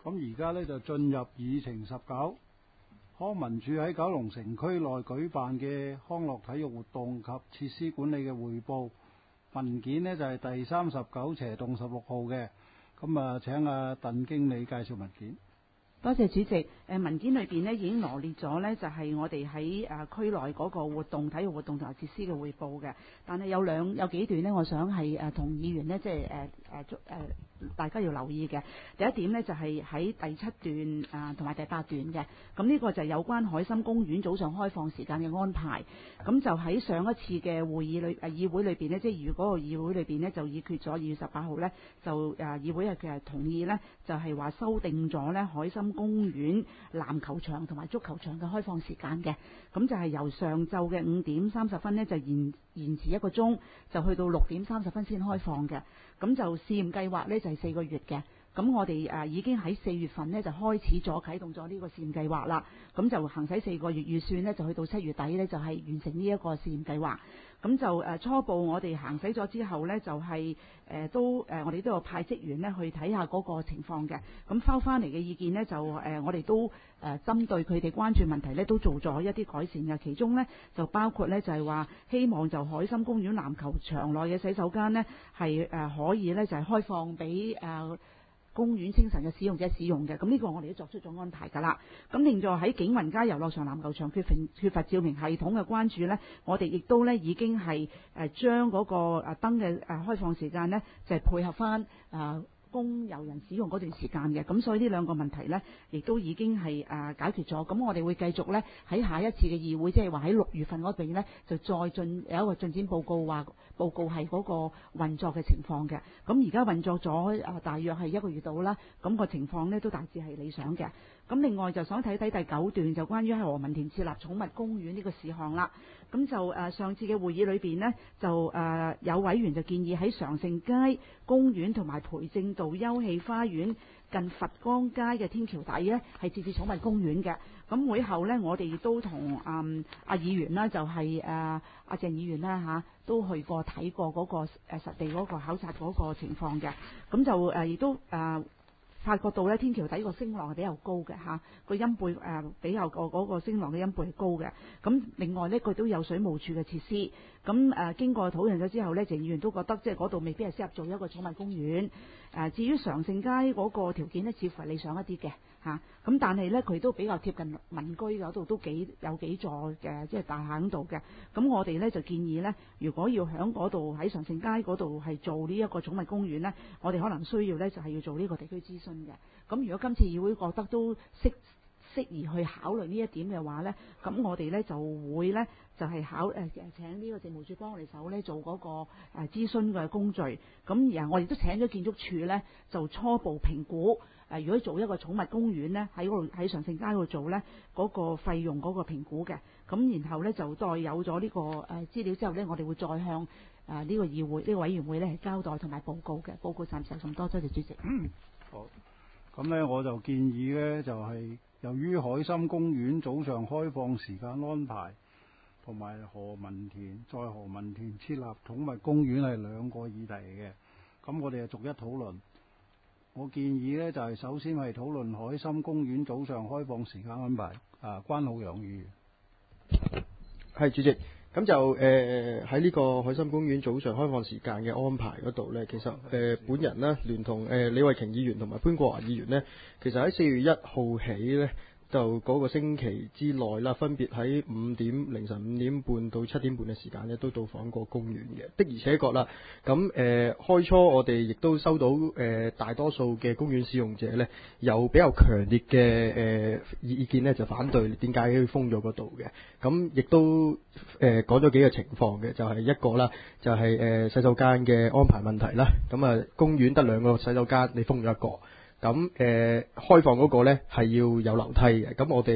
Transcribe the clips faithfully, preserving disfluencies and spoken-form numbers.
咁而家呢就進入議程十九，康文署喺九龍城區內舉辦嘅康樂體育活動及設施管理嘅匯報文件呢，就係、是、第三十九斜棟十六號嘅。咁啊，請阿鄧經理介紹文件。 多謝主席。誒文件裏邊呢已經羅列咗呢，就係我哋喺誒區內嗰個活動、體育活動同埋設施嘅匯報嘅。但係有兩有幾段呢，我想係誒同議員呢，即係誒誒誒大家要留意嘅。第一點呢，就係喺第七段啊同埋第八段嘅。咁呢個就係有關海心公園早上開放時間嘅安排。咁就喺上一次嘅會議裏誒議會裏邊呢，即係如果個議會裏邊呢，就議決咗二月十八號呢，就誒議會係佢係同意呢，就係話修訂咗呢海心公園籃球場同埋足球場嘅開放時間嘅。咁就係由上晝嘅五點三十分呢，就延延遲一個鐘，就去到六點三十分先開放嘅。咁就試驗計劃呢，就係四個月嘅。咁我哋誒已經喺四月份呢，就開始咗啟動咗呢個試驗計劃啦。咁就行使四個月預算呢，就去到七月底呢，就係完成呢一個試驗計劃。咁就誒初步我哋行使咗之後呢，就係誒都誒我哋都有派職員呢去睇下嗰個情況嘅。咁收翻嚟嘅意見呢，就誒我哋都誒針對佢哋關注問題呢，都做咗一啲改善嘅。其中呢，就包括呢，就係話希望就海心公園籃球場內嘅洗手間呢，係誒可以呢，就係開放俾誒公園清晨嘅使用者使用嘅。咁呢個我哋都作出咗安排㗎啦。咁另外喺景雲街遊樂場籃球場缺乏缺乏照明系統嘅關注呢，我哋亦都呢已經係誒將嗰個誒燈嘅誒開放時間呢，就係配合翻誒供遊人使用嗰段時間嘅。咁所以呢兩個問題呢，亦都已經係誒解決咗。咁我哋會繼續呢，喺下一次嘅議會，即係話喺六月份嗰邊呢，就再進有一個進展報告，話報告係嗰個運作嘅情況嘅。咁而家運作咗誒大約係一個月到啦，咁個情況呢都大致係理想嘅。咁另外就想睇睇第九段，就關於喺何文田設立寵物公園呢個事項啦。咁就誒上次嘅會議裏邊呢，就誒有委員就建議喺常盛街公園同埋培正道休憩花園近佛光街嘅天橋底呢，係設置寵物公園嘅。咁會後呢，我哋亦都同誒阿議員啦，就係誒阿鄭議員啦嚇，都去過睇過嗰個誒實地嗰個考察嗰個情況嘅。咁就誒亦都誒發覺到咧天橋底個聲浪係比較高嘅嚇，個音貝誒比較個嗰個聲浪嘅音貝係高嘅。咁另外呢，佢都有水務署嘅設施。咁誒經過討論咗之後呢，鄭議員都覺得即係嗰度未必係適合做一個寵物公園。誒至於常盛街嗰個條件呢，似乎係理想一啲嘅嚇。咁但係呢，佢都比較貼近民居嗰度，都幾有幾座嘅即係大廈喺度嘅。咁我哋呢，就建議呢，如果要喺嗰度喺常盛街嗰度係做呢一個寵物公園呢，我哋可能需要呢，就係要做呢個地區諮詢嘅。咁如果今次議會覺得都適適宜去考慮呢一點嘅話呢，咁我哋呢就會呢，就係、是、考誒誒、呃、請呢個政務處幫我哋手呢做嗰、那個誒、呃、諮詢嘅工序。咁然後我哋都請咗建築署呢，就初步評估誒、呃，如果做一個寵物公園呢，喺嗰度喺常盛街嗰度做呢，嗰、那個費用嗰個評估嘅。咁然後呢，就再有咗呢、這個誒、呃、資料之後呢，我哋會再向誒呢、呃這個議會呢、這個委員會呢係交代同埋報告嘅。報告暫時就咁多，多謝主席。 嗯，好。咁呢，我就建議呢，就係、是、由於海心公園早上開放時間安排同埋何文田在何文田設立寵物公園係兩個議題嘅，咁我哋就逐一討論。我建議呢，就係、是、首先係討論海心公園早上開放時間安排。啊，關浩洋議員。 係主席。咁就誒喺呢個海心公園早上開放時間嘅安排嗰度呢，其實誒、呃、本人呢，聯同誒、呃、李慧瓊議員同埋潘國華議員呢，其實喺四月一號起呢，就嗰個星期之內啦，分別喺五點凌晨五點半到七點半嘅時間呢，都到訪過公園嘅。的而且確啦，咁誒、呃、開初我哋亦都收到誒、呃、大多數嘅公園使用者呢，有比較強烈嘅誒、呃、意見呢，就反對點解要封咗嗰度嘅。咁亦都誒講咗幾個情況嘅，就係、是、一個啦，就係、是、誒、呃、洗手間嘅安排問題啦。咁啊，公園得兩個洗手間，你封咗一個。咁誒、呃、開放嗰個呢係要有樓梯嘅，咁我哋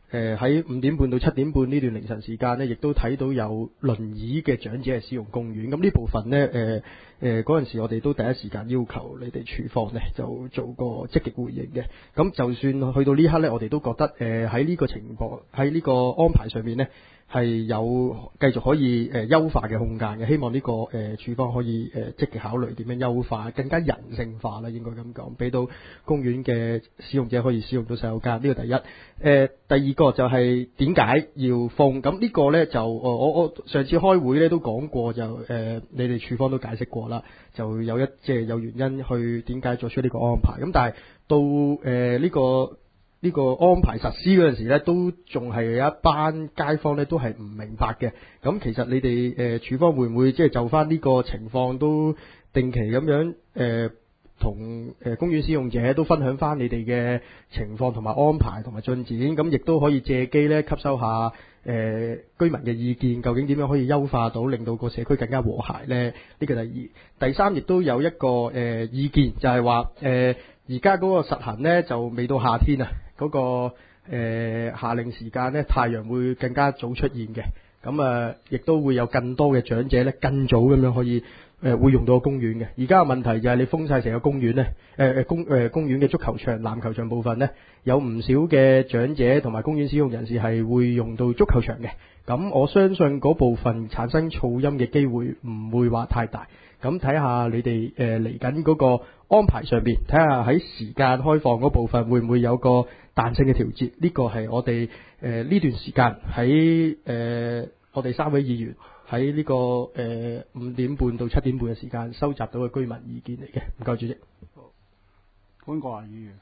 誒喺五點半到七點半呢段凌晨時間呢，亦都睇到有輪椅嘅長者係使用公園。咁呢部分呢，誒誒嗰陣時我哋都第一時間要求你哋處方呢就做個積極回應嘅。咁就算去到呢刻呢，我哋都覺得誒喺呢個情況喺呢個安排上面呢，係有繼續可以誒優化嘅空間嘅。希望呢個誒處方可以誒積極考慮點樣優化，更加人性化啦，應該咁講，俾到公園嘅使用者可以使用到洗手間。呢個第一。誒、呃、第二個就係點解要封？咁呢個呢，就我我上次開會呢都講過，就誒、呃、你哋處方都解釋過啦，就有一即係、就是、有原因去點解作出呢個安排。咁但係到誒呢、呃這個。呢個安排實施嗰陣時咧，都仲係有一班街坊咧，都係唔明白嘅。咁其實你哋誒處方會唔會即係就翻呢個情況都定期咁樣誒同誒公園使用者都分享翻你哋嘅情況同埋安排同埋進展？咁亦都可以借機咧吸收下誒、呃、居民嘅意見，究竟點樣可以優化到，令到個社區更加和諧咧？呢個第二、第三亦都有一個誒、呃、意見，就係話誒而家嗰個實行咧就未到夏天啊。嗰、那個誒、呃、夏令時間咧，太陽會更加早出現嘅，咁啊，亦都會有更多嘅長者咧，更早咁樣可以誒、呃、會用到個公園嘅。而家嘅問題就係你封晒成個公園咧，誒、呃、誒公誒、呃、公園嘅足球場、籃球場部分咧，有唔少嘅長者同埋公園使用人士係會用到足球場嘅。咁我相信嗰部分產生噪音嘅機會唔會話太大。咁睇下你哋誒嚟緊嗰個安排上邊，睇下喺時間開放嗰部分會唔會有個彈性嘅調節？呢、這個係我哋誒呢段時間喺誒、呃、我哋三位議員喺呢、這個誒五點半到七點半嘅時間收集到嘅居民意見嚟嘅。唔該，主席。 潘國華議員。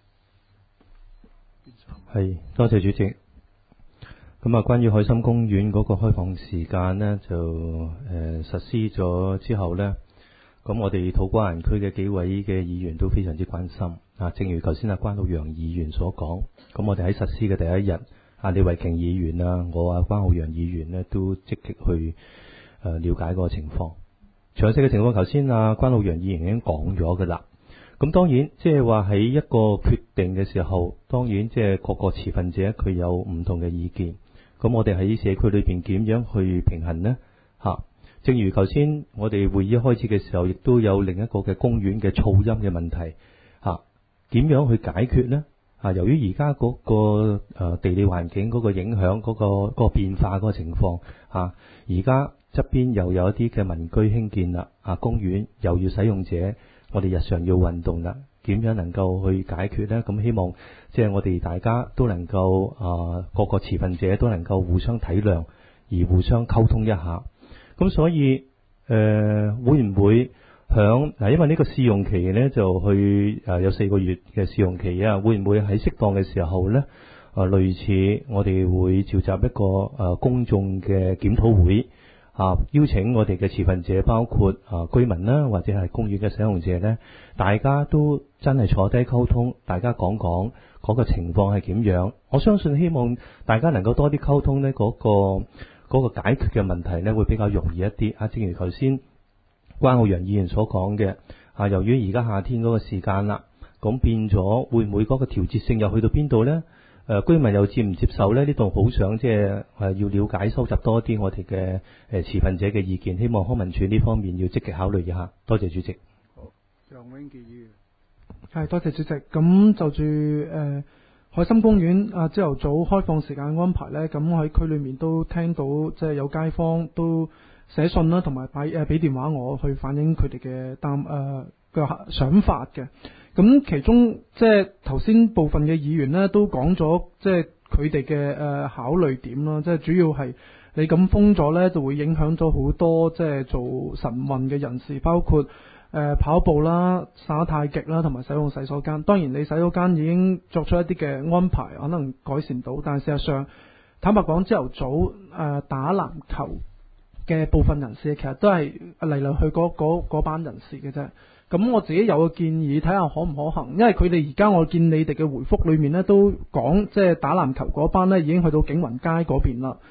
係，多謝主席。咁啊，關於海心公園嗰個開放時間呢，就誒、呃、實施咗之後呢。咁我哋土瓜灣區嘅幾位嘅議員都非常之關心啊，正如頭先阿關浩洋議員所講，咁我哋喺實施嘅第一日，啊李慧瓊議員啊，我啊關浩洋議員呢都積極去誒了解個情況。詳細嘅情況，頭先啊關浩洋議員已經講咗噶啦。咁當然即係話喺一個決定嘅時候，當然即係各個持份者佢有唔同嘅意見。咁我哋喺社區裏邊點樣去平衡呢？吓、啊。正如頭先我哋會議開始嘅時候，亦都有另一個嘅公園嘅噪音嘅問題，嚇點樣去解決呢？啊，由於而家嗰個誒地理環境嗰個影響，嗰個嗰個變化嗰個情況嚇，而家側邊又有一啲嘅民居興建啦，啊公園又要使用者，我哋日常要運動啦，點樣能夠去解決呢？咁希望即係我哋大家都能夠啊各個持份者都能夠互相體諒，而互相溝通一下。咁所以，誒、呃、會唔會響嗱？因為呢個試用期咧就去誒、呃、有四個月嘅試用期啊，會唔會喺適當嘅時候咧？啊、呃，類似我哋會召集一個誒、呃、公眾嘅檢討會啊，邀請我哋嘅持份者，包括啊、呃、居民啦，或者係公園嘅使用者咧，大家都真係坐低溝通，大家講講嗰個情況係點樣。我相信希望大家能夠多啲溝通咧，嗰、嗰個。嗰個解決嘅問題呢會比較容易一啲啊，正如頭先關浩洋議員所講嘅啊，由於而家夏天嗰個時間啦，咁變咗會唔會嗰個調節性又去到邊度呢？誒、呃，居民又接唔接受呢？呢度好想即係誒要了解收集多啲我哋嘅誒持份者嘅意見，希望康文署呢方面要積極考慮一下。多謝主席。 好，楊永傑議員。 係，多謝主席。咁就住誒。呃海心公園啊，朝頭早開放時間安排呢，咁我喺區裏面都聽到，即係有街坊都寫信啦，同埋擺誒俾電話我去反映佢哋嘅擔誒嘅想法嘅。咁其中即係頭先部分嘅議員呢都講咗，即係佢哋嘅誒考慮點啦，即係主要係你咁封咗呢，就會影響咗好多即係做晨運嘅人士，包括。誒、呃、跑步啦、耍太極啦，同埋使用洗手間。當然你洗手間已經作出一啲嘅安排，可能改善到，但係事實上坦白講，朝頭早誒、呃、打籃球嘅部分人士其實都係嚟嚟去嗰嗰班人士嘅啫。咁我自己有個建議，睇下可唔可行，因為佢哋而家我見你哋嘅回覆裏面咧都講，即係打籃球嗰班咧已經去到景雲街嗰邊啦。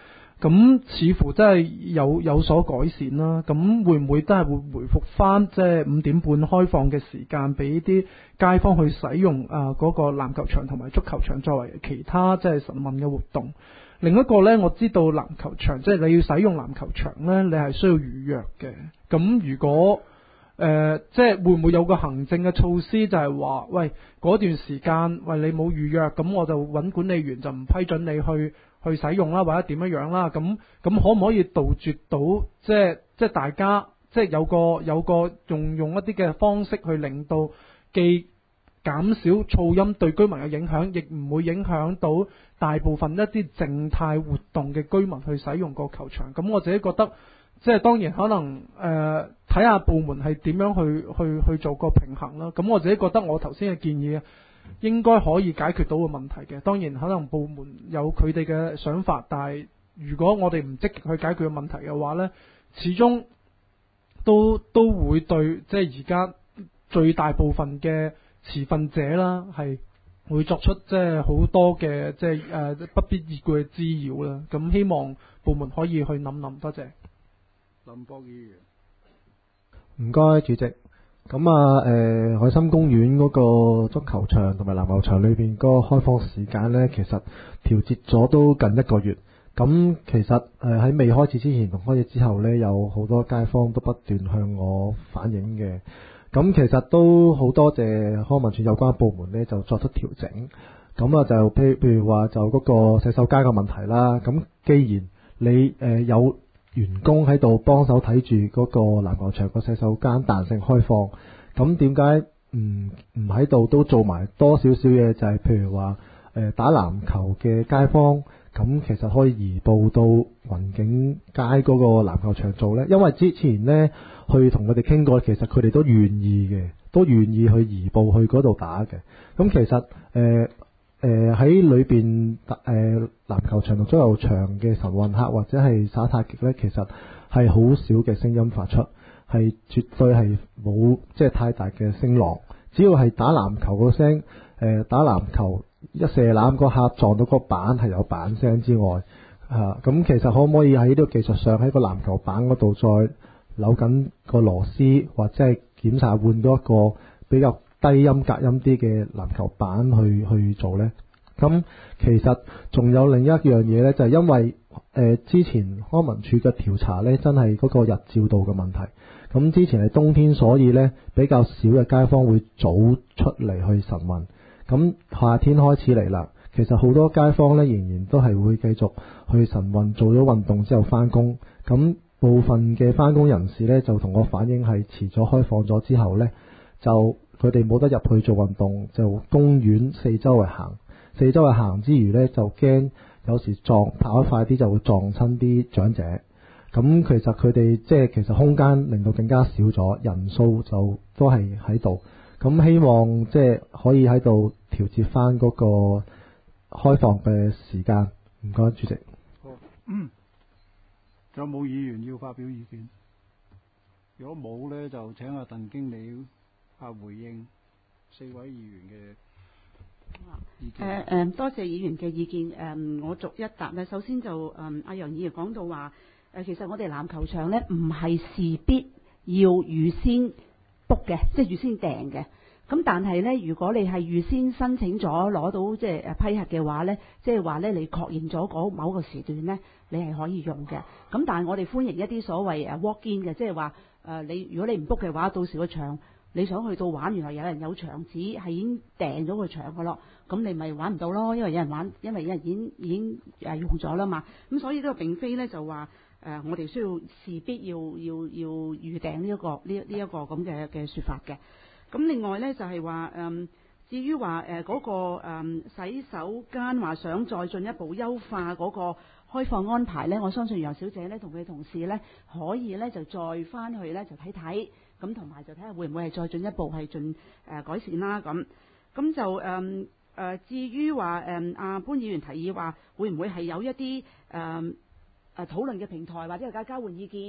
咁似乎真係有有所改善啦。咁會唔會都係會回復翻即係五點半開放嘅時間，俾啲街坊去使用啊嗰個籃球場同埋足球場作為其他即係晨運嘅活動？另一個呢，我知道籃球場即係你要使用籃球場呢，你係需要預約嘅。咁如果誒、呃、即係會唔會有個行政嘅措施，就係話喂嗰段時間喂你冇預約，咁我就揾管理員就唔批准你去去使用啦，或者點樣樣啦？咁咁可唔可以杜絕到即係即係大家即係有個有個用用一啲嘅方式去令到既減少噪音對居民嘅影響，亦唔會影響到大部分一啲靜態活動嘅居民去使用個球場。咁我自己覺得，即係當然可能誒睇下部門係點樣去去去做個平衡啦。咁我自己覺得我頭先嘅建議應該可以解決到個問題嘅。當然可能部門有佢哋嘅想法，但係如果我哋唔積極去解決個問題嘅話呢，始終都都會對即係而家最大部分嘅持份者啦，係會作出即係好多嘅即係誒不必要嘅滋擾啦。咁希望部門可以去諗諗，多謝。 林博議員， 唔該主席。咁啊，誒、呃、海心公園嗰個足球場同埋籃球場裏邊嗰個開放時間呢，其實調節咗都近一個月。咁其實誒喺未開始之前同開始之後呢，有好多街坊都不斷向我反映嘅。咁其實都好多謝康文署有關部門呢，就作出調整。咁啊就譬譬如話就嗰個洗手間嘅問題啦。咁既然你誒、呃、有員工喺度幫手睇住嗰個籃球場個洗手間彈性開放，咁點解唔唔喺度都做埋多少少嘢？就係、是、譬如話誒、呃、打籃球嘅街坊，咁其實可以移步到雲景街嗰個籃球場做呢？因為之前呢，去同佢哋傾過，其實佢哋都願意嘅，都願意去移步去嗰度打嘅。咁其實誒誒喺裏邊誒籃球場同足球場嘅晨運客或者係耍太極呢，其實係好少嘅聲音發出，係絕對係冇即係太大嘅聲浪。只要係打籃球個聲，誒、呃、打籃球一射籃嗰下撞到個板係有板聲之外，嚇、啊、咁其實可唔可以喺呢個技術上喺個籃球板嗰度再扭緊個螺絲，或者係檢查換多一個比較低音隔音啲嘅籃球板去去做呢？咁其實仲有另一樣嘢呢，就係、是、因為誒、呃、之前康文署嘅調查呢，真係嗰個日照度嘅問題。咁之前係冬天，所以呢比較少嘅街坊會早出嚟去晨運。咁夏天開始嚟啦，其實好多街坊呢仍然都係會繼續去晨運，做咗運動之後返工。咁部分嘅返工人士呢，就同我反映係遲咗開放咗之後呢，就佢哋冇得入去做運動，就公園四周圍行，四周圍行之餘呢，就驚有時撞跑得快啲就會撞親啲長者。咁其實佢哋即係其實空間令到更加少咗，人數就都係喺度。咁希望即係可以喺度調節翻嗰個開放嘅時間。唔該，主席。 好，嗯，仲有冇議員要發表意見？如果冇呢，就請阿鄧經理啊回應四位議員嘅意見。 誒誒、呃，多謝議員嘅意見。誒、呃，我逐一答咧。首先就誒，阿、呃、楊議員講到話，誒、呃，其實我哋籃球場咧唔係事必要預先 book 嘅，即係預先訂嘅。咁但係咧，如果你係預先申請咗攞到即係誒批核嘅話咧，即係話咧你確認咗嗰某個時段咧，你係可以用嘅。咁但係我哋歡迎一啲所謂誒 walk in 嘅，即係話誒你如果你唔 book 嘅話，到時個場你想去到玩，原來有人有場子係已經訂咗個場噶咯，咁你咪玩唔到咯，因為有人玩，因為有人已經已經誒用咗啦嘛。咁所以呢個並非咧就話誒、呃、我哋需要事必要要要預訂呢一個呢呢一個咁嘅嘅説法嘅。咁另外咧就係話誒，至於話誒嗰個、呃、洗手間話想再進一步優化嗰個開放安排咧，我相信楊小姐咧同佢同事咧可以咧就再翻去咧就睇睇，咁同埋就睇下會唔會係再進一步係進誒、呃、改善啦咁。咁就誒誒、呃、至於話誒阿潘議員提議話會唔會係有一啲誒誒討論嘅平台或者大家交換意見？誒、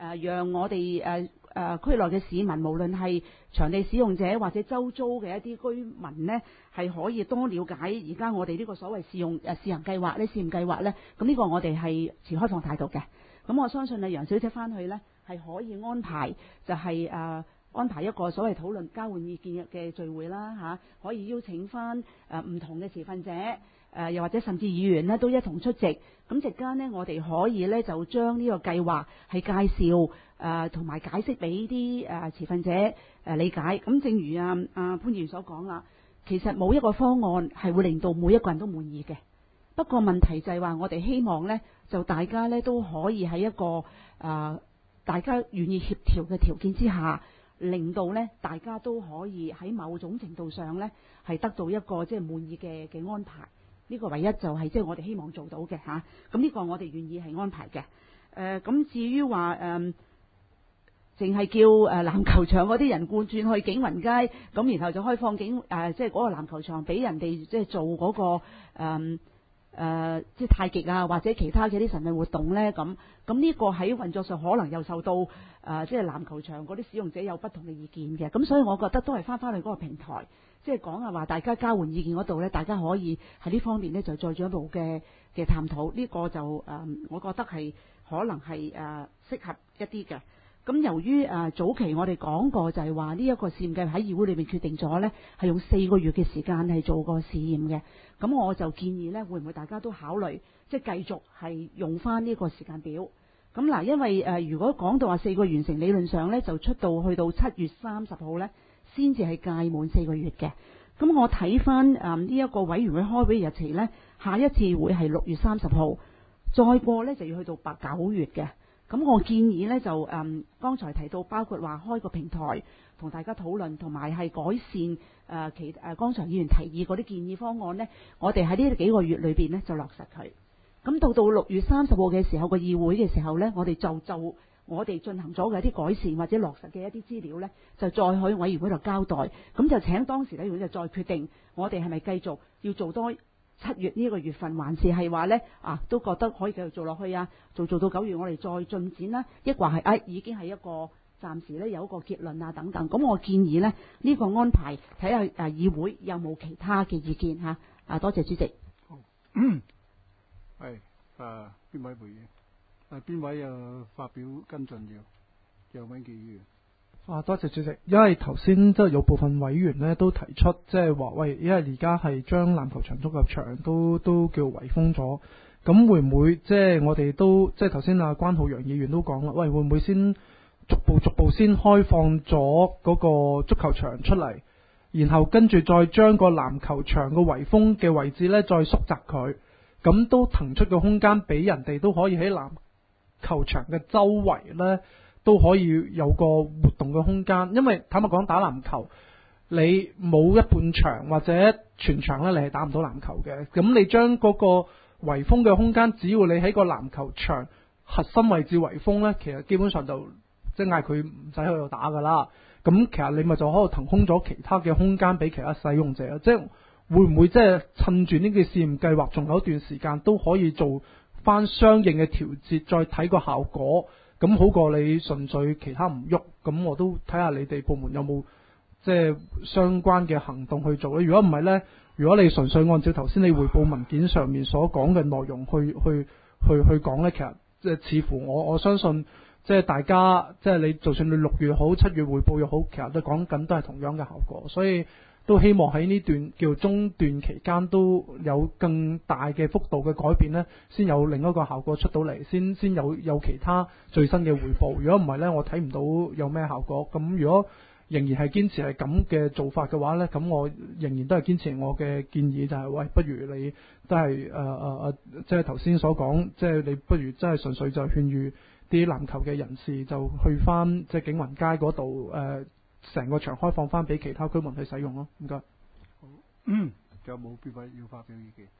呃、讓我哋誒誒區內嘅市民，無論係場地使用者或者周遭嘅一啲居民呢，係可以多了解而家我哋呢個所謂試用誒、呃、試行計劃呢，試驗計劃呢。咁呢個我哋係持開放態度嘅。咁我相信啊，楊小姐翻去呢，係可以安排，就係、是、誒、呃、安排一個所謂討論交換意見嘅聚會啦嚇、啊，可以邀請翻誒唔同嘅持份者。誒、呃、又或者甚至議員呢都一同出席，咁席間呢，我哋可以呢就將呢個計劃係介紹誒同埋解釋俾啲誒持份者誒、呃、理解。咁正如啊啊潘議員所講啦，其實冇一個方案係會令到每一個人都滿意嘅。不過問題就係話，我哋希望呢就大家呢都可以喺一個誒、呃、大家願意協調嘅條件之下，令到呢大家都可以喺某種程度上呢係得到一個即係滿意嘅嘅安排。呢個唯一就係即係我哋希望做到嘅嚇，咁、啊、呢個我哋願意係安排嘅。誒、呃、咁至於話誒，淨、呃、係叫誒、呃、籃球場嗰啲人貫轉去景雲街，咁然後就開放景誒，即係嗰個籃球場俾人哋即係做嗰、那個誒、呃呃、即係太極啊或者其他嘅啲神秘活動咧，咁咁呢個喺運作上可能又受到誒、呃、即係籃球場嗰啲使用者有不同嘅意見嘅，咁所以我覺得都係翻返去嗰個平台。即係講啊，話大家交換意見嗰度呢，大家可以喺呢方面呢就再進一步嘅嘅探討。呢、這個就誒、呃，我覺得係可能係誒、呃、適合一啲嘅。咁由於誒、呃、早期我哋講過就係話呢一個試驗計劃喺議會裏面決定咗呢係用四個月嘅時間係做個試驗嘅。咁我就建議呢，會唔會大家都考慮即係繼續係用翻呢個時間表？咁嗱，因為誒、呃、如果講到話四個月完成，理論上呢就出到去到七月三十號呢。先至係屆滿四個月嘅。咁我睇翻誒呢一個委員會開會日期呢，下一次會係六月三十號，再過呢就要去到八九月嘅。咁我建議呢，就誒、嗯、剛才提到，包括話開個平台同大家討論，同埋係改善誒、呃、其誒、呃、剛才議員提議嗰啲建議方案呢，我哋喺呢幾個月裏邊呢就落實佢。咁到到六月三十號嘅時候，個議會嘅時候呢，我哋就就我哋進行咗嘅一啲改善或者落實嘅一啲資料呢，就再喺委員會度交代。咁就請當時委員會就再決定，我哋係咪繼續要做多七月呢個月份，還是係話呢啊都覺得可以繼續做落去啊？做做到九月我哋再進展啦，抑或係啊已經係一個暫時呢有一個結論啊等等。咁我建議呢，呢、呢個安排睇下誒議會有冇其他嘅意見嚇。啊，多謝主席。 好，係誒邊位回應？誒邊位又發表跟進要？楊永杰議員。 啊，多謝主席。因為頭先即係有部分委員咧都提出，即係話喂，因為而家係將籃球場、足球場都都叫圍封咗，咁會唔會即係我哋都即係頭先阿關浩洋議員都講啦，喂，會唔會先逐步逐步先開放咗嗰個足球場出嚟，然後跟住再將個籃球場個圍封嘅位置咧再縮窄佢，咁都騰出個空間俾人哋都可以喺籃球場嘅周圍呢都可以有個活動嘅空間。因為坦白講，打籃球你冇一半場或者全場呢，你係打唔到籃球嘅。咁你將嗰個圍封嘅空間，只要你喺個籃球場核心位置圍封呢，其實基本上就即係嗌佢唔使喺度打噶啦。咁其實你咪就喺度騰空咗其他嘅空間俾其他使用者。即係會唔會即係趁住呢個試驗計劃仲有一段時間都可以做翻相應嘅調節，再睇個效果，咁好過你純粹其他唔喐。咁我都睇下你哋部門有冇即係相關嘅行動去做咧。如果唔係呢，如果你純粹按照頭先你匯報文件上面所講嘅內容去去去去講呢，其實即係似乎我我相信即係大家即係你就算你六月好七月匯報又好，其實都講緊都係同樣嘅效果。所以都希望喺呢段叫中段期間都有更大嘅幅度嘅改變呢，先有另一個效果出到嚟，先先有有其他最新嘅匯報。如果唔係呢，我睇唔到有咩效果。咁如果仍然係堅持係咁嘅做法嘅話呢，咁我仍然都係堅持我嘅建議，就係、是、喂，不如你都係誒誒誒，即係頭先所講，即、就、係、是、你不如真係純粹就勸喻啲籃球嘅人士就去翻即係景雲街嗰度誒。呃成個場開放翻俾其他居民去使用咯，唔該。 好，嗯，仲有冇邊位要發表意見？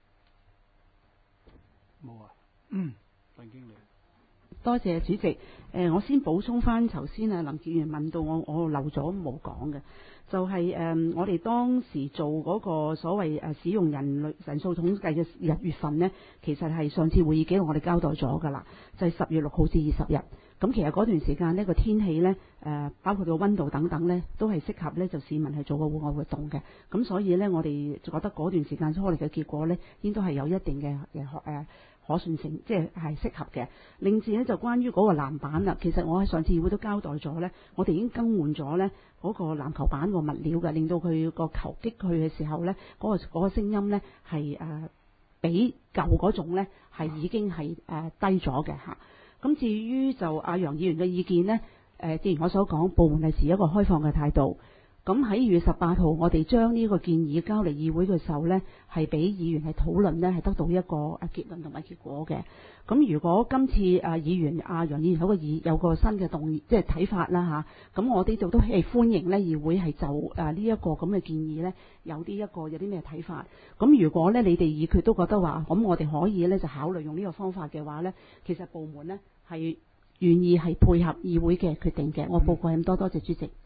冇啊。嗯，鄧經理。 多謝主席。誒、呃，我先補充翻頭先啊林建源問到我，我漏咗冇講嘅，就係、是、誒、呃、我哋當時做嗰個所謂誒使用人類人數統計嘅日月份呢，其實係上次會議記錄我哋交代咗㗎啦，就係、是、十月六號至二十日。 咁其實嗰段時間呢個天氣呢，誒、呃、包括個溫度等等呢，都係適合呢就市民係做個戶外活動嘅。咁所以呢，我哋覺得嗰段時間出嚟嘅結果呢，應該係有一定嘅誒誒可信性，即係係適合嘅。另至呢，就關於嗰個籃板啦，其實我喺上次議會都交代咗呢，我哋已經更換咗呢嗰個籃球板個物料嘅，令到佢個球擊佢嘅時候呢，嗰、嗰個嗰個聲音呢係誒、呃、比舊嗰種呢係已經係誒、呃、低咗嘅嚇。咁至於就阿楊議員嘅意見呢，誒、呃，正如我所講，部門係持一個開放嘅態度。咁喺二月十八號，我哋將呢個建議交嚟議會嘅時候呢，係俾議員係討論呢，係得到一個誒結論同埋結果嘅。咁如果今次誒議員阿楊議員有個議有個新嘅動議，即係睇法啦嚇，咁我哋度都係歡迎呢議會係就誒呢一個咁嘅建議呢，有啲一個有啲咩睇法。咁如果呢你哋議決都覺得話，咁我哋可以呢就考慮用呢個方法嘅話呢，其實部門呢係願意係配合議會嘅決定嘅。我報告咁多，多謝主席。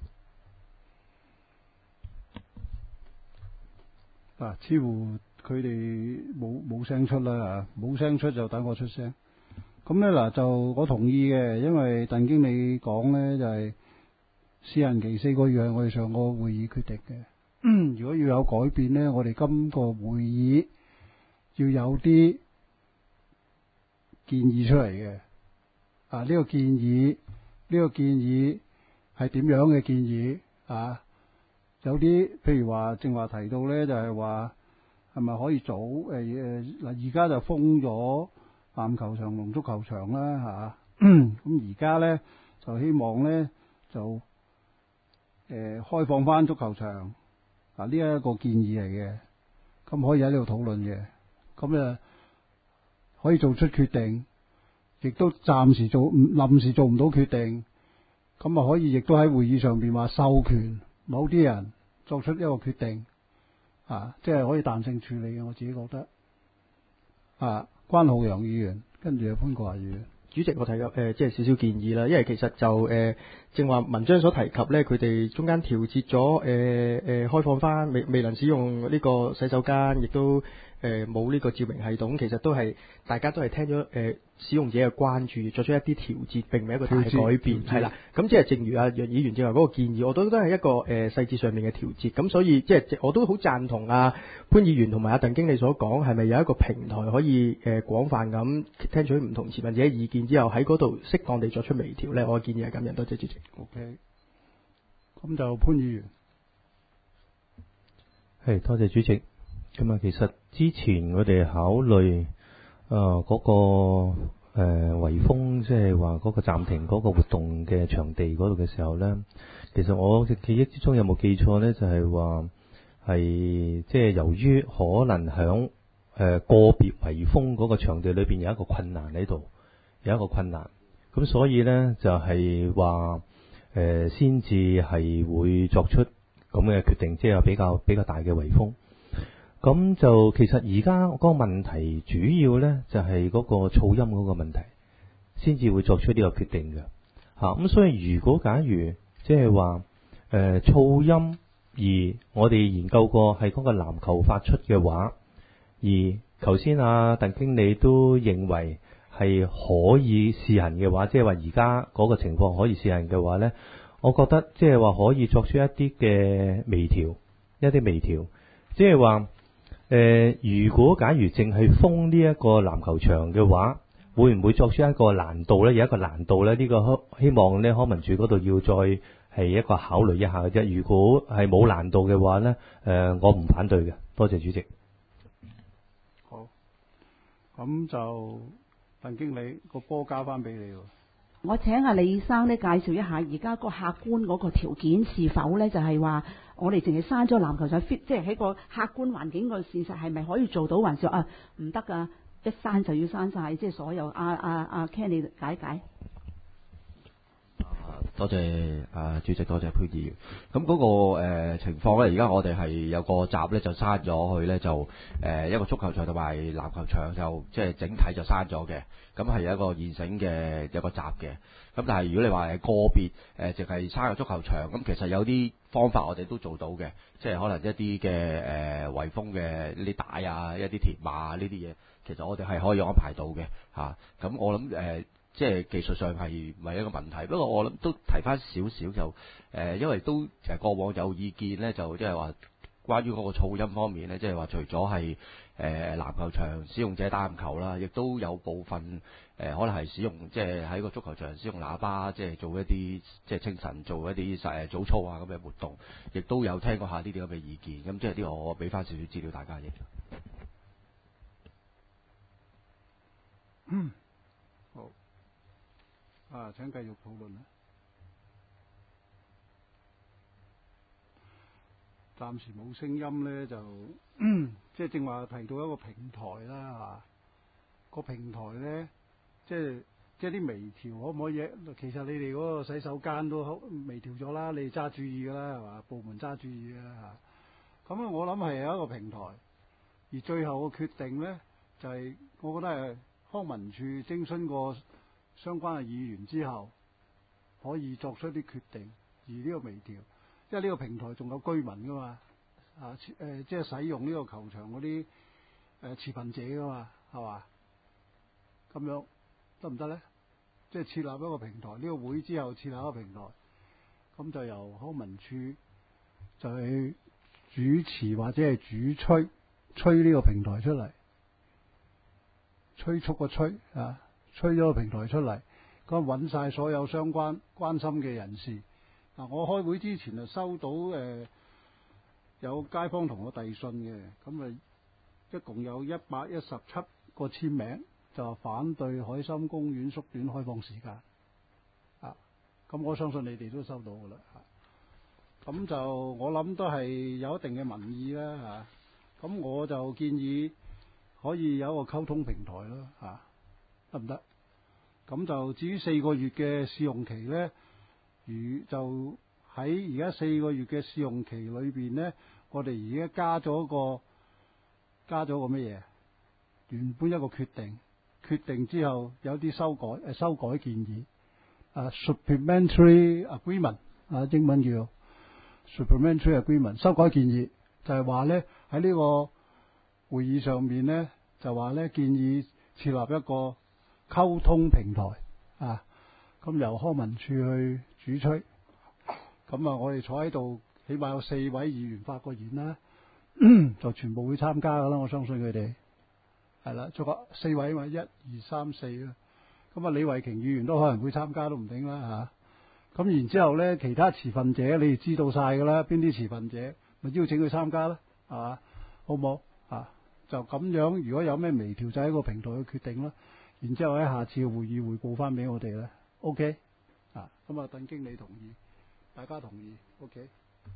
啊，似乎佢哋冇冇聲出啦嚇，冇聲出就等我出聲。咁咧嗱，就我同意嘅，因為鄧經理講咧就係試行期四個月係我哋上個會議決定嘅。嗯，如果要有改變咧，我哋今個會議要有啲建議出嚟嘅。啊，呢個建議，呢個建議係點樣嘅建議啊？有啲譬如話，正話提到咧，就係話係咪可以早誒誒嗱？而家就封咗籃球場同足球場啦嚇。咁而家咧就希望咧就誒、呃、開放翻足球場啊！呢一個建議嚟嘅，咁可以喺呢度討論嘅。咁誒可以做出決定，亦都暫時做唔臨時做唔到決定，咁啊可以亦都喺會議上邊話授權某啲人作出一個決定，啊，即係可以彈性處理嘅。我自己覺得，啊，關浩洋議員，跟住啊潘國華議員。 主席，我提及誒、呃，即係少少建議啦，因為其實就誒、呃，正話文章所提及咧，佢哋中間調節咗誒誒，開放翻未未能使用呢個洗手間，亦都誒冇呢個照明系統，其實都係大家都係聽咗誒、呃、使用者嘅關注，作出一啲調節，並唔係一個大改變，係啦。咁即係正如阿楊議員正話嗰個建議，我都都係一個誒、呃、細節上面嘅調節。咁所以即係我都好贊同阿潘議員同埋阿鄧經理所講，係咪有一個平台可以誒廣、呃、泛咁聽取唔同持份者嘅意見之後，喺嗰度適當地作出微調咧？我嘅建議係咁樣，多謝主席。 OK，咁就潘議員， 係多謝主席。咁啊，其實之前我哋考慮誒嗰個誒圍封，即係話嗰個暫停嗰個活動嘅場地嗰度嘅時候咧，其實我嘅記憶之中有冇記錯咧？就係話係即係由於可能響誒個別圍封嗰個場地裏邊有一個困難喺度，有一個困難，咁所以咧就係話誒先至係會作出咁嘅決定，即係比較比較大嘅圍封。咁就其實而家嗰個問題主要咧就係嗰個噪音嗰個問題，先至會作出呢個決定嘅嚇。咁、啊、所以如果假如即係話誒噪音，而我哋研究過係嗰個籃球發出嘅話，而頭先阿鄧經理都認為係可以試行嘅話，即係話而家嗰個情況可以試行嘅話咧，我覺得即係話可以作出一啲嘅微調，一啲微調，即係話。誒、呃，如果假如淨係封呢一個籃球場嘅話，會唔會作出一個難度咧？有一個難度咧？呢、這個希望咧康文署嗰度要再係一個考慮一下嘅啫。如果係冇難度嘅話咧，誒、呃，我唔反對嘅。多謝主席。 好，咁就鄧經理個波交翻俾你。 我請阿李生咧介紹一下而家個客觀嗰個條件是否咧，就係話我哋淨係刪咗籃球場 fit， 即係喺個客觀環境個事實係咪可以做到，還是啊唔得噶，一刪就要刪晒，即係所有阿阿阿 Ken 你解解。 多謝啊主席，多謝潘議員。咁嗰、那個誒、呃、情況咧，而家我哋係有個閘咧就刪咗佢咧，就誒、呃、一個足球場同埋籃球場就即係整體就刪咗嘅。咁係有一個現成嘅有個閘嘅。咁但係如果你話係個別誒淨係刪個足球場，咁其實有啲方法我哋都做到嘅，即係可能一啲嘅誒圍封嘅呢啲帶啊，一啲鐵馬啊呢啲嘢，其實我哋係可以安排到嘅嚇。咁、啊、我諗誒。呃即係技術上係唔係一個問題。不過我諗都提翻少少就誒、呃，因為都其實過往有意見咧，就即係話關於嗰個噪音方面咧，即係話除咗係誒籃球場使用者打籃球啦，亦都有部分誒、呃、可能係使用即係喺個足球場使用喇叭，即係做一啲即係清晨做一啲誒早操啊咁嘅活動，亦都有聽過下呢啲咁嘅意見。咁即係啲我俾翻少少資料大家嘅。 嗯，好。啊，請繼續討論啦。暫時冇聲音咧，就即係正話提到一個平台啦，嚇、個平台咧，即係即係啲微調可唔可以？其實你哋嗰個洗手間都好微調咗啦，你哋揸主意㗎啦，係嘛？部門揸主意㗎啦嚇。咁啊，我諗係有一個平台，而最後個決定咧，就係、是、我覺得係康文署徵詢過相關嘅議員之後，可以作出啲決定，而呢個微調。因為呢個平台仲有居民噶嘛，啊誒、呃、即係使用呢個球場嗰啲誒持份者噶嘛，係嘛？咁樣得唔得咧？即係設立一個平台，呢、這個會之後設立一個平台，咁就由康文署就係主持或者係主吹吹呢個平台出嚟，催促個催啊，吹咗個平台出嚟，咁揾晒所有相關關心嘅人士。嗱、啊，我開會之前就收到誒、呃、有街坊同我遞信嘅，咁啊一共有一百一十七個簽名，就話反對海心公園縮短開放時間。啊，咁我相信你哋都收到㗎啦。咁、啊、就我諗都係有一定嘅民意啦。嚇，咁我就建議可以有一個溝通平台咯。嚇，得唔得？咁就至於四個月嘅試用期咧。如就喺而家四個月嘅試用期裏邊呢，我哋而家加咗個加咗個乜嘢？原本一個決定，決定之後有啲修改誒修改建議啊 supplementary agreement 啊，英文叫 supplementary agreement 修改建議，就係話呢，喺呢個會議上面呢，就話呢建議設立一個溝通平台啊，咁由康文署去主吹，咁啊，我哋坐喺度，起碼有四位議員發過言啦，就全部會參加噶啦。我相信佢哋係啦，仲有四位嘛，一二三四啦。咁啊，李慧瓊議員都可能會參加都唔定啦嚇。咁、啊、然之後咧，其他持份者你哋知道晒噶啦，邊啲持份者咪邀請佢參加啦，係嘛？好唔好啊？就咁樣，如果有咩微調，就喺個平台去決定啦。然之後喺下次嘅會議匯報翻俾我哋咧。OK。啊，咁啊，鄧經理同意，大家同意 ，OK 。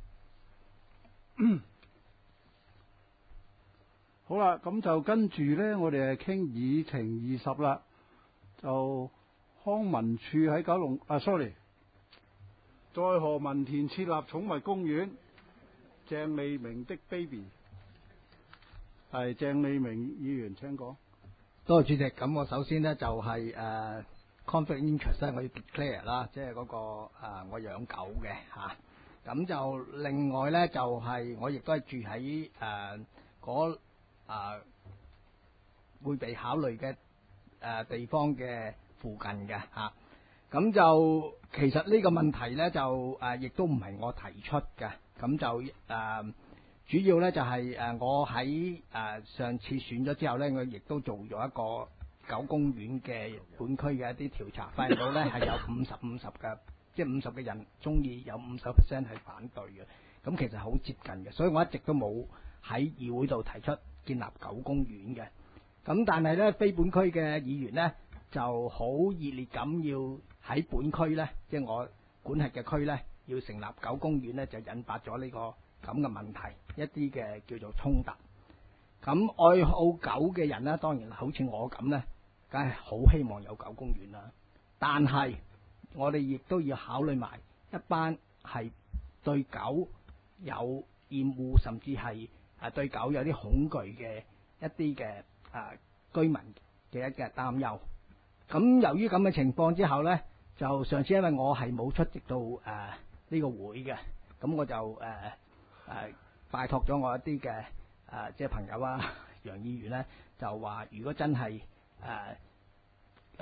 好啦，咁就跟住咧，我哋係傾議程二十啦。就康文署喺九龍啊 ，sorry，在何文田設立寵物公園，鄭利明的 baby， 係鄭利明議員請講。 多謝主席。咁我首先呢，就係、是、誒。Uh conflict interest 咧，我要 declare 啦，即係嗰個誒我養狗嘅嚇。咁就另外咧，就係我亦都係住喺誒嗰誒會被考慮嘅誒地方嘅附近嘅嚇。咁就其實呢個問題咧，就誒亦都唔係我提出嘅。咁就誒主要咧就係誒我喺誒上次選咗之後咧，我亦都做咗一個狗公園嘅本區嘅一啲調查，發現到咧係有五十五十嘅，即係五十嘅人中意，有五十 percent 係反對嘅。咁其實好接近嘅，所以我一直都冇喺議會度提出建立狗公園嘅。咁但係咧，非本區嘅議員咧就好熱烈咁要喺本區咧，即係我管轄嘅區咧，要成立狗公園咧，就引發咗呢個咁嘅問題，一啲嘅叫做衝突。咁愛好狗嘅人咧，當然好似我咁咧，梗係好希望有狗公園啦，但係我哋亦都要考慮埋一班係對狗有厭惡，甚至係啊對狗有啲恐懼嘅一啲嘅啊居民嘅一嘅擔憂。咁由於咁嘅情況之後咧，就上次因為我係冇出席到誒呢、呃這個會嘅，咁我就誒誒、呃呃、拜託咗我一啲嘅誒即係朋友啊，楊議員咧就話如果真係誒誒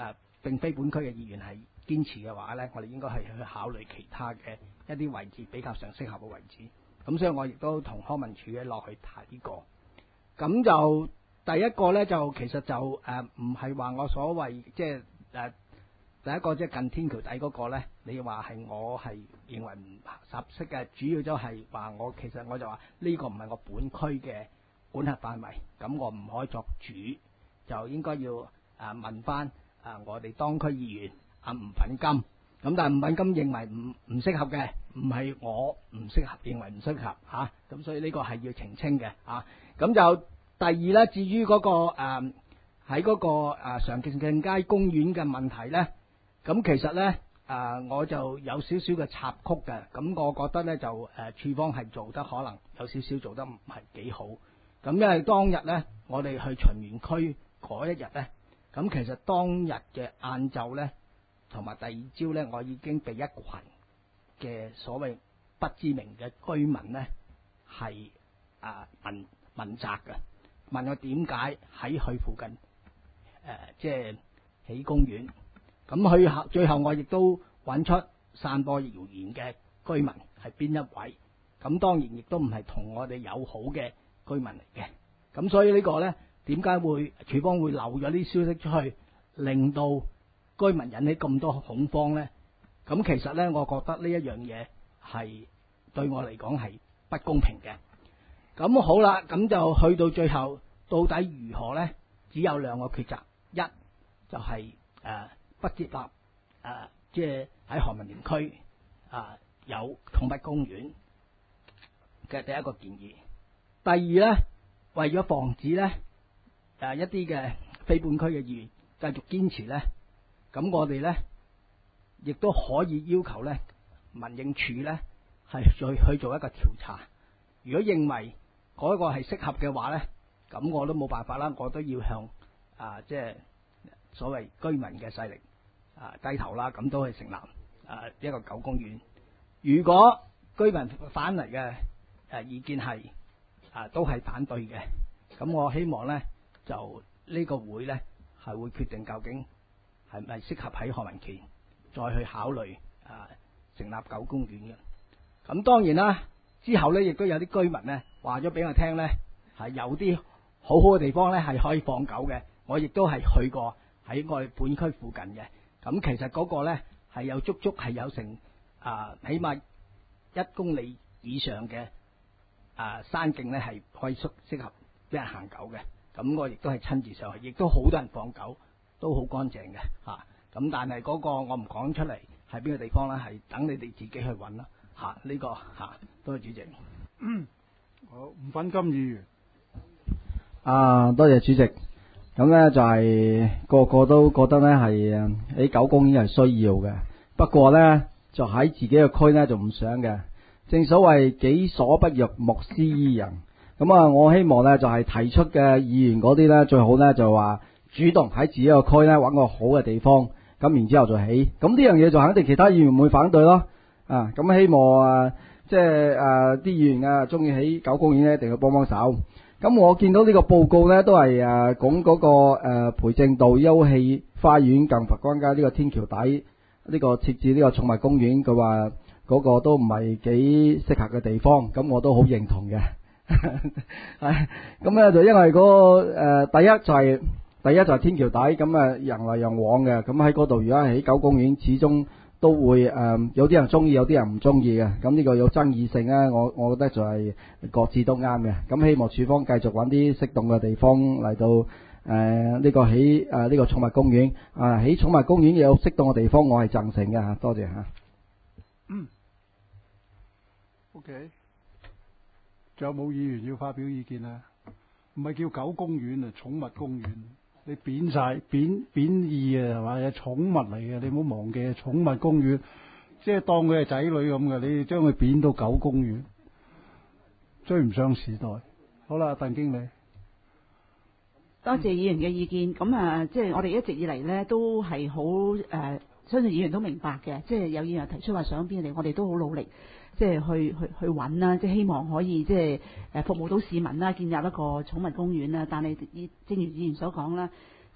並非本區嘅議員係堅持嘅話咧，我哋應該係去考慮其他嘅一啲位置比較上適合嘅位置。咁所以我亦都同康文署嘅落去睇過。咁就第一個咧就其實就誒唔係話我所謂即係誒第一個即係近天橋底嗰個咧，你話係我係認為唔合適嘅，主要就係話我其實我就話呢個唔係我本區嘅管轄範圍，咁我唔可以作主，就應該要誒問翻誒我哋當區議員阿吳品金。咁但係吳品金認為唔唔適合嘅，唔係我唔適合，認為唔適合嚇。咁、啊、所以呢個係要澄清嘅嚇。咁、啊、就第二咧，至於嗰、那個誒喺嗰個誒常慶街公園嘅問題咧，咁其實咧誒、啊、我就有少少嘅插曲嘅。咁我覺得咧就誒、啊、處方係做得可能有少少做得唔係幾好。咁因為當日咧，我哋去巡園區嗰一日咧，咁其實當日嘅晏晝咧。同埋第二朝咧，我已經被一群嘅所謂不知名嘅居民咧係啊問問責嘅，問我點解喺佢附近誒、呃、即係起公園。咁佢後最後我亦都揾出散播謠言嘅居民係邊一位。咁當然亦都唔係同我哋友好嘅居民嚟嘅。咁所以個呢個咧點解會署方會漏咗啲消息出去，令到居民引起咁多恐慌咧？咁其實咧，我覺得呢一樣嘢係對我嚟講係不公平嘅。咁好啦，咁就去到最後，到底如何咧？只有兩個抉擇，一就係、是、誒、呃、不接納誒，即係喺何文田區啊有寵物公園嘅第一個建議。第二咧，為咗防止咧誒、呃、一啲嘅非本區嘅議員繼續堅持咧。咁我哋咧，亦都可以要求咧，民政處咧係再去做一個調查。如果認為嗰個係適合嘅話咧，咁我都冇辦法啦，我都要向啊即係所謂居民嘅勢力啊低頭啦。咁都係成立啊一個狗公園。如果居民反嚟嘅誒意見係啊都係反對嘅，咁我希望咧就呢個會咧係會決定究竟係咪適合喺何文田再去考慮啊成立狗公園嘅？咁當然啦，之後咧亦都有啲居民咧話咗俾我聽咧，係有啲好好嘅地方咧係可以放狗嘅。我亦都係去過喺我哋本區附近嘅。咁其實嗰個咧係有足足係有成啊起碼一公里以上嘅啊山徑咧係可以適適合俾人行狗嘅。咁我亦都係親自上去，亦都好多人放狗。都好乾淨嘅嚇，咁、啊、但係嗰個我唔講出嚟係邊個地方咧，係等你哋自己去揾啦嚇。呢、這個嚇、啊，多謝主席。 好，吳品金議員。 啊，多謝主席。咁咧就係、是、個個都覺得咧係誒喺狗公園係需要嘅，不過咧就喺自己嘅區咧就唔想嘅。正所謂己所不欲，莫施於人。咁啊，我希望咧就係、是、提出嘅議員嗰啲咧，最好咧就話。主動喺自己個區咧揾個好嘅地方，咁然之後就起，咁呢樣嘢就肯定其他議員唔會反對咯。啊，咁希望啊，即係誒啲議員啊，中意起狗公園咧，一定要幫幫手。咁我見到呢個報告咧，都係誒講嗰個誒培正道休憩花園近佛光街呢個天橋底呢、呢個設置呢個寵物公園，佢話嗰個都唔係幾適合嘅地方，咁我都好認同嘅。係咁咧，就因為嗰、嗰個誒、呃、第一就係、是。第一就係天橋底咁啊，人來人往嘅，咁喺嗰度如果係起狗公園，始終都會誒、呃、有啲人中意，有啲人唔中意嘅。咁呢個有爭議性咧，我我覺得就係各自都啱嘅。咁希望署方繼續揾啲適當嘅地方嚟到誒呢、呃這個起誒呢、呃這個寵物公園啊，起寵物公園有適當嘅地方，我係贊成嘅嚇。多謝嚇。 嗯。OK。仲有冇議員要發表意見啊？唔係叫狗公園啊，寵物公園。你貶晒貶貶義啊，係嘛？係寵物嚟嘅，你唔好忘記啊！寵物公園即係當佢係仔女咁嘅，你將佢貶到狗公園，追唔上時代。好啦，鄧經理， 多謝議員嘅意見。咁啊，即係我哋一直以嚟咧都係好誒，相信議員都明白嘅。即係有議員提出話想邊嚟，我哋都好努力，即係去去去揾啦，即係希望可以即係誒服務到市民啦，建立一個寵物公園啦。但係正如議員所講啦，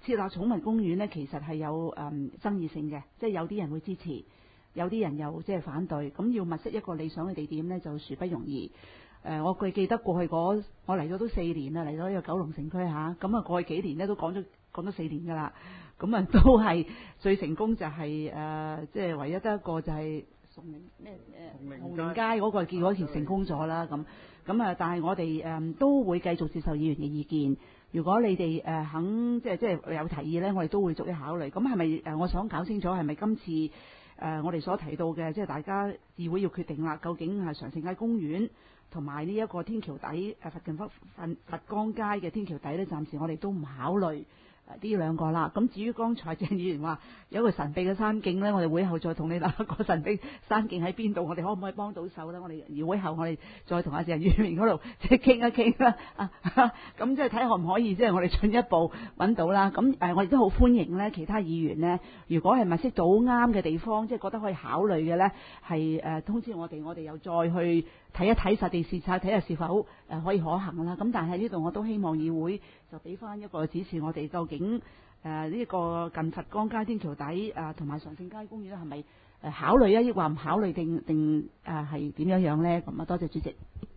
設立寵物公園呢，其實係有誒、嗯、爭議性嘅，即係有啲人會支持，有啲人又即係反對。咁要物色一個理想嘅地點呢，就殊不容易。誒、呃，我記記得過去嗰我嚟咗都四年啦，嚟咗呢個九龍城區嚇，咁啊過去幾年呢，都講咗講咗四年㗎啦。咁啊都係最成功就係、是、誒、呃，即係唯一得一個就係崇寧咩誒紅寧街嗰個結果其實成功咗啦。咁咁啊，但係我哋誒、呃、都會繼續接受議員嘅意見。如果你哋誒、呃、肯即係即係有提議咧，我哋都會逐一考慮。咁係咪誒？我想搞清楚係咪今次誒、呃、我哋所提到嘅，即係大家議會要決定啦，究竟係常盛街公園同埋呢一個天橋底誒佛近佛佛佛光街嘅天橋底咧，暫時我哋都唔考慮。呢兩個啦，咁至於剛才鄭議員話有一個神秘嘅山徑呢，我哋會後再同你嗱個神秘山徑喺邊度，我哋可唔可以幫到手呢？我哋議會後我哋再同阿鄭議員嗰度即係傾一傾啦。啊，咁即係睇可唔可以即係我哋進一步揾到啦。咁誒，我亦都好歡迎呢其他議員呢，如果係物色到啱嘅地方，即係覺得可以考慮嘅呢，係誒通知我哋，我哋又再去睇一睇實地視察，睇下是否誒可以可行啦。咁但係呢度我都希望議會就俾翻一個指示，我哋究竟誒呢、呃這個近佛光街天橋底啊，同埋常盛街公園係咪誒考慮啊？抑或唔考慮定定誒係點樣樣咧？咁啊，多謝主席。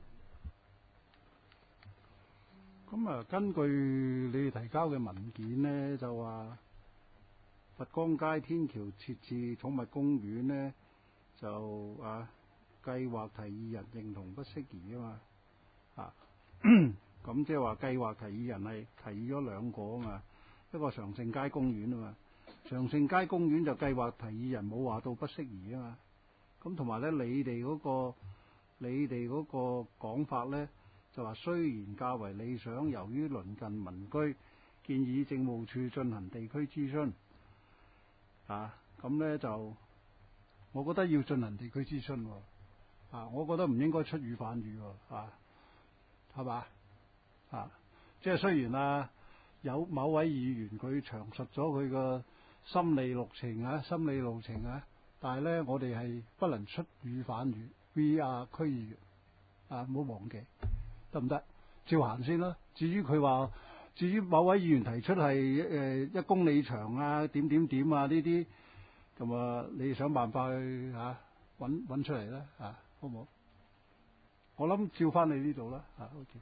咁啊，根據你哋提交嘅文件呢，就話佛光街天橋設置寵物公園呢，就啊計劃提議人認同不適宜啊嘛，啊。咁即係話計劃提議人係提議咗兩個啊嘛，一個常盛街公園啊嘛，常盛街公園就計劃提議人冇話到不適宜啊嘛。咁同埋咧，你哋嗰個你哋嗰個講法咧，就話雖然較為理想，由於鄰近民居，建議政務處進行地區諮詢。啊，咁咧就我覺得要進行地區諮詢喎。啊，我覺得唔應該出語反語喎。啊，係嘛？啊，即係雖然啊，有某位議員佢詳述咗佢個心理路程啊，心理路程啊，但係咧，我哋係不能出語反語。We are 區議員啊，唔好忘記，得唔得？照行先啦。至於佢話，至於某位議員提出係誒、呃、一公里長啊，點點點啊呢啲，咁啊，你想辦法去嚇揾揾出嚟啦，啊，好唔好？我諗照翻你呢度啦，啊 ，OK。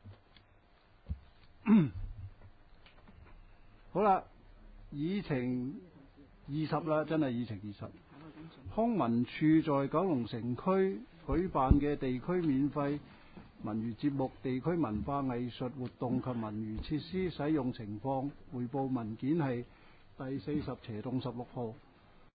好啦，議程二十啦，真係議程二十。康文署在九龍城區舉辦嘅地區免費文娛節目、地區文化藝術活動及文娛設施使用情況匯報文件係第四十斜棟十六號。